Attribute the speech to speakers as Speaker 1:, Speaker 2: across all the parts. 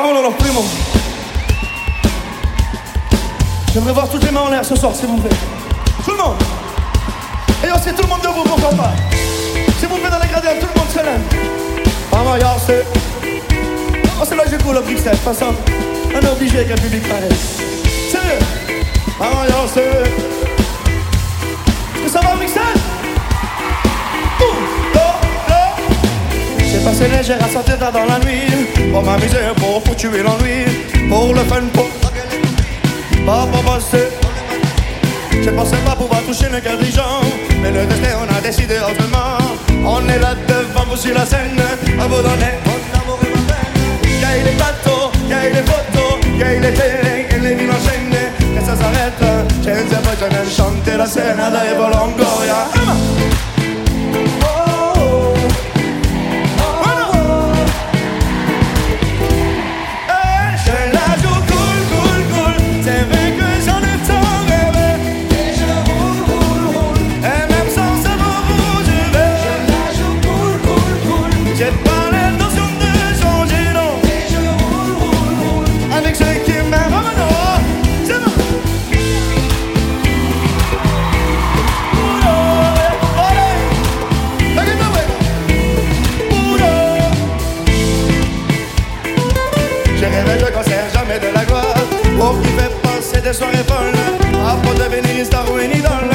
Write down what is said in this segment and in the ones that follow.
Speaker 1: Paolo, los primos. J'aimerais voir toutes les mains en l'air ce soir, s'il vous plaît. Tout le monde. Et c'est tout le monde debout, pourquoi pas. S'il vous plaît, dans les gradins, tout le monde se lève. Maman, y'a c'est... Oh, c'est là que j'ai cool, le Brixel, pas ça. On est obligé avec un public pareil. Sérieux. Maman, y'a c'est... Est-ce que ça va, Brixel? J'ai passé légère à sortir tard dans la nuit. Pour m'amuser, pour tuer l'ennui. Pour le fun, pour... Pas pour bosser. Je pensais pas pouvoir toucher le cœur des gens, mais le destin on a décidé autrement. On est là devant vous sur la scène, à vous donner mon amour et ma peine. Y'a eu les plateaux, y'a eu les photos, y'a eu les télés et les villes enchaînées. Et ça s'arrête, je ne sais pas, je viens de chanter la scène à Daevo Longoria. Des soirées folles, pour devenir une star ou une idole.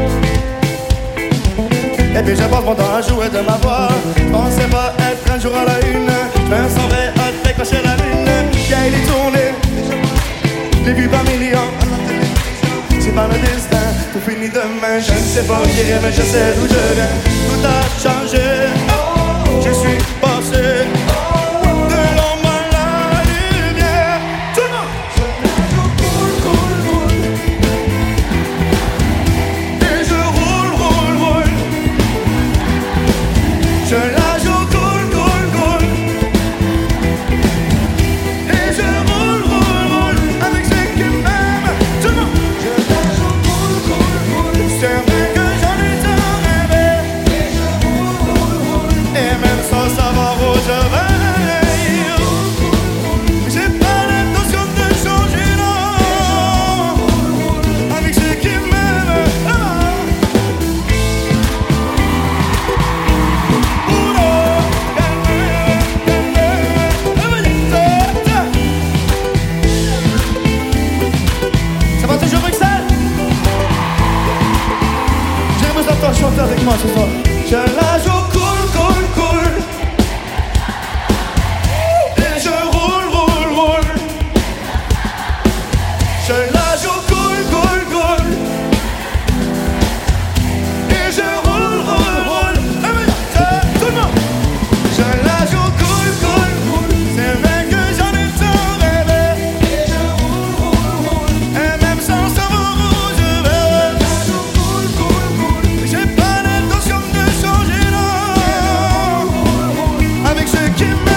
Speaker 1: Et puis je passe mon temps à jouer de ma voix. Je pensais pas être un jour à la une. Je me sentais à décrocher la lune. Y'a eu les tournées, les vues par millions. C'est par le destin, tout finit demain. Je ne sais pas où j'irai, mais je sais d'où je viens. Tout a changé, je suis passé. Chantez avec moi ce soir. Je la joue cool, cool, cool. Et je roule, roule, roule. Je la joue cool, cool, cool. Et je roule, roule, roule. Tout le monde. Je la joue cool, cool, cool. C'est vrai que j'en ai tant rêvé. Et je roule, roule, roule. Et même sans savoir où je vais. Je la joue cool, cool, cool. J'ai pas l'intention de changer, non. Avec ceux qui m'aiment.